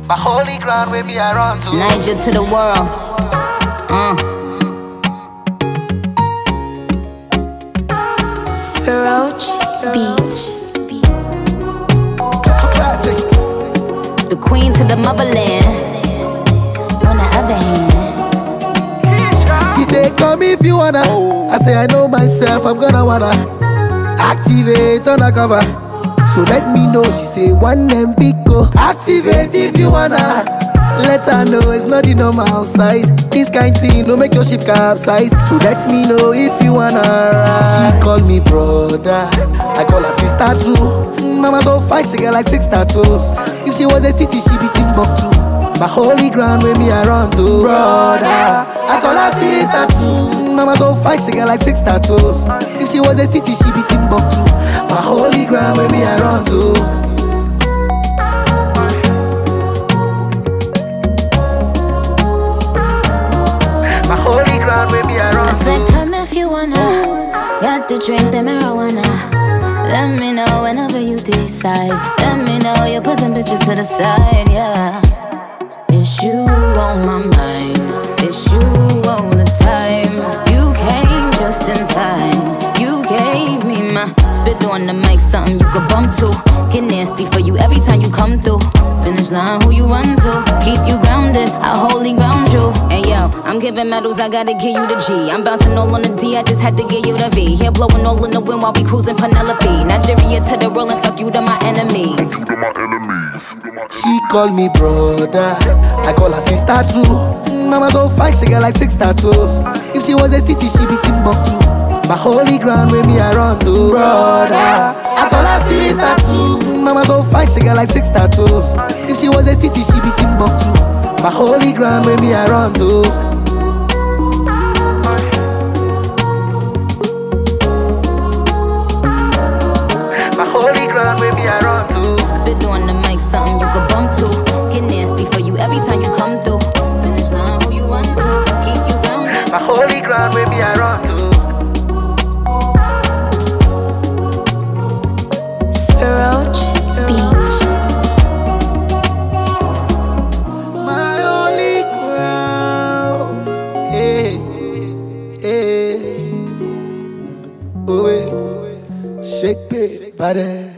My holy ground where me I run to. Niger to the world. Spiroach Beats. Classic. The queen to the motherland. On the other hand, She say come if you wanna. I say I know myself, I'm gonna wanna activate undercover. So let me know. She say one MB go activate if you wanna. Let her know it's not the normal size. This kind thing no make your ship capsize. So let me know if you wanna ride. She call me brother, I call her sister too. Mama so fine, she got like 6 tattoos. If she was a city, she be Timbuktu. My holy ground where me I run to. Brother, I call her sister too. Mama so fine, she got like 6 tattoos. If she was a city, she be Timbuktu. My holy ground where me I run to. My holy ground where me I run I to. said come if you wanna. Got to drink the marijuana. Let me know whenever you decide. Let me know you put them bitches to the side, yeah. It's you on my mind. It's you all the time. You came just in time. You gave me my spit on the mic, something you could bump to. Get nasty for you every time you come through. Finish line, who you run to? Keep you grounded, I wholly ground you. Hey yo, I'm giving medals, I gotta give you the G. I'm bouncing all on the D, I just had to give you the V. Here blowing all in the wind while we cruising Penelope. Nigeria to the world and fuck you to my enemies. She call me brother, I call her sister too. Mama so fine, she got like 6 tattoos. If she was a city, she be Timbuktu. My holy ground where me I run to. Brother, I call her sister too. Mama so fine, she got like 6 tattoos. If she was a city, she be Timbuktu. My holy ground where me I run to. My holy ground where me I run to. Spit on the mic, something you could bump to. Get nasty for you every time you come through. Finish line, who you run to? Keep you grounded. My holy ground where me I run to. Spiroach Beats. My holy ground. Hey, hey. Oh, shake it, body.